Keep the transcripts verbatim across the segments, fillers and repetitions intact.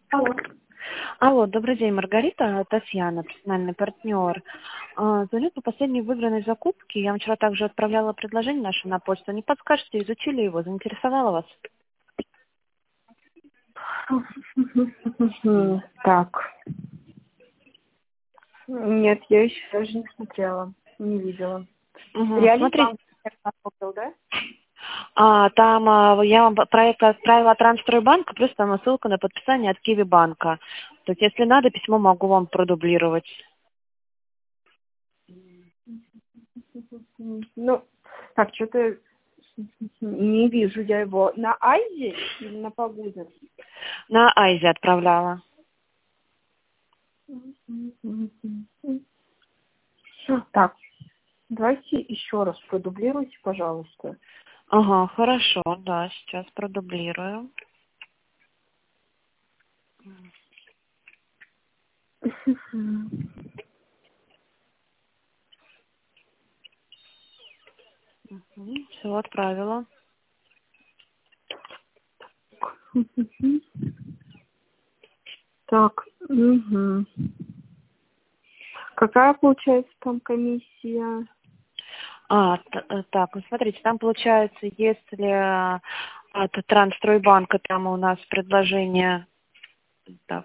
Алло. Алло, добрый день, Маргарита, Татьяна, персональный партнер. А, Звоню по последней выигранной закупке. Я вам вчера также отправляла предложение наше на почту. Не подскажете, изучили его, заинтересовало вас? Так. Нет, я еще даже не смотрела, не видела. Угу. Реально Смотрите, банк работал, да? а, там а, я вам проект отправила от Трансстройбанка, плюс там ссылка на подписание от Киви банка. То есть, если надо, письмо могу вам продублировать. Ну, так, что-то не вижу я его. На Айзе или на Погузе? На Айзе отправляла. Так, давайте еще раз продублируйте, пожалуйста. Ага, хорошо, да, сейчас продублирую. Все, отправила. Так, угу. Какая получается там комиссия? А, т- э, так, ну смотрите, там получается, если э, от Трансстройбанка там у нас предложение так,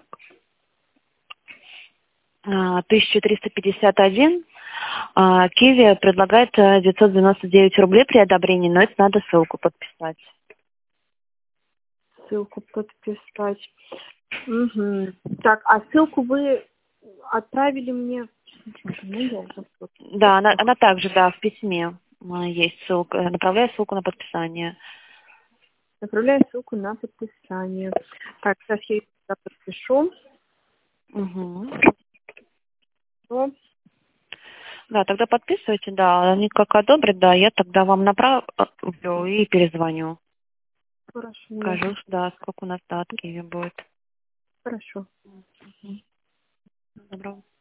а, тысяча триста пятьдесят один, а Киви предлагает э, девятьсот девяносто девять рублей при одобрении, но это надо ссылку подписать. Ссылку подписать. Угу. Так, а ссылку вы отправили мне... Ну, я уже Да, она, она также, да, в письме э, есть ссылка, э, направляю ссылку на подписание. направляю ссылку на подписание. Так, сейчас я ее сюда подпишу. Угу. Все. Да, тогда подписывайте, да, они как одобрят, да, я тогда вам направлю и перезвоню. Хорошо. Скажу, да, сколько у нас да, от Киви будет. Хорошо. Добро.